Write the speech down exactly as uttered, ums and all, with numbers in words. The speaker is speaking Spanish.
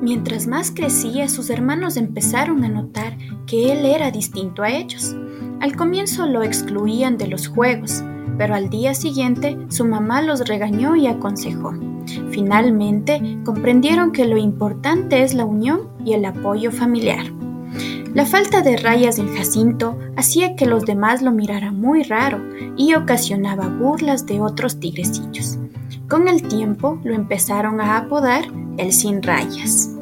Mientras más crecía, sus hermanos empezaron a notar que él era distinto a ellos. Al comienzo lo excluían de los juegos, pero al día siguiente su mamá los regañó y aconsejó. Finalmente comprendieron que lo importante es la unión y el apoyo familiar. La falta de rayas en Jacinto hacía que los demás lo miraran muy raro y ocasionaba burlas de otros tigrecillos. Con el tiempo lo empezaron a apodar el sin rayas.